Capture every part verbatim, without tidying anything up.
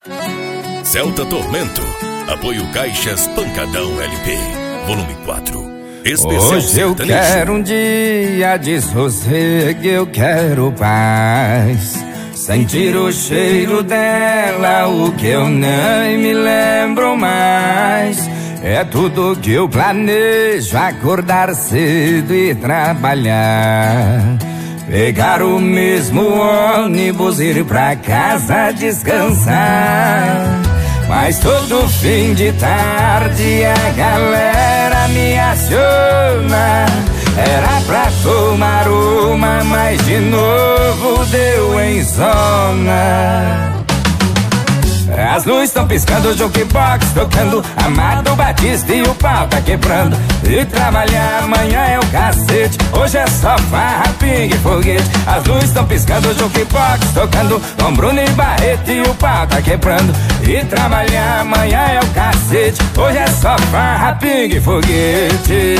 Celta Tormento. Apoio Caixas Pancadão L P. Volume quatro. Especial Hoje eu sertanejo. quero um dia de sossego, eu quero paz. Sentir o cheiro dela, o que eu nem me lembro mais. É tudo que eu planejo, acordar cedo e trabalhar. Pegar o mesmo ônibus, ir pra casa descansar. Mas todo fim de tarde a galera me aciona. Era pra tomar uma, mas de novo deu em zona. As luzes estão piscando, o jukebox tocando, Amado Batista e o pau tá quebrando. E trabalhar amanhã é o cacete, hoje é só farra, pingue e foguete. As luzes estão piscando, o jukebox tocando, com Bruno e Barreto e o pau tá quebrando. E trabalhar amanhã é o cacete, hoje é só farra, pingue e foguete.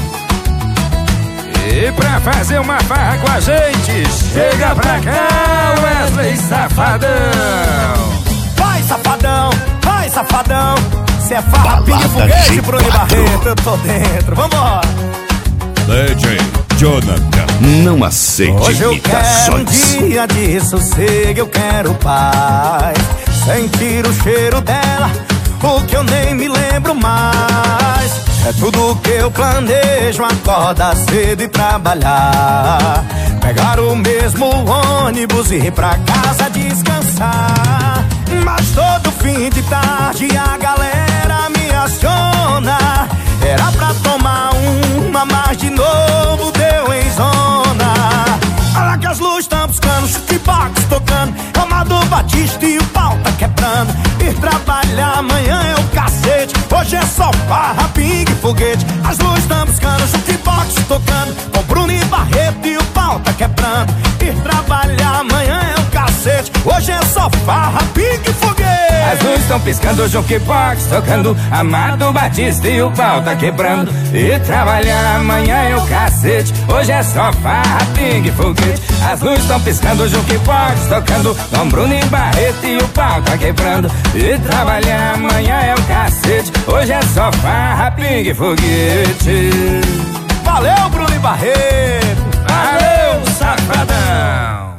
E pra fazer uma farra com a gente, chega pra cá, Wesley Safadão. Vai, safadão, vai, safadão. Se é farra, pingue e foguete, Bruno e Barreto, eu tô dentro, vambora. D J Jonathan. Não aceite Hoje eu quero um imitações. dia de sossego, eu quero paz. Sentir o cheiro dela, o que eu nem me lembro mais. É tudo que eu planejo, acordar cedo e trabalhar. Pegar o mesmo ônibus e ir pra casa descansar. Mas todo fim de tarde a galera me aciona. Era pra tomar uma, mas de novo deu em zona. Olha que as luzes estão piscando, jukebox tocando, Amado Batista e o pau tá quebrando. Ir trabalhar amanhã é o cacete, hoje é só farra, pingue e foguete. As luzes estão piscando, jukebox tocando, com Bruno e Barreto e o pau tá quebrando. Ir trabalhar amanhã é o cacete, hoje é só farra, pingue e foguete. As luzes estão piscando, o jukebox tocando, Amado Batista e o pau tá quebrando. E trabalhar amanhã é o cacete, hoje é só farra, pingue e foguete. As luzes estão piscando, o jukebox tocando, com Bruno e Barreto e o pau tá quebrando. E trabalhar amanhã é o cacete, hoje é só farra, pingue e foguete. Valeu, Bruno e Barreto. Valeu, Safadão.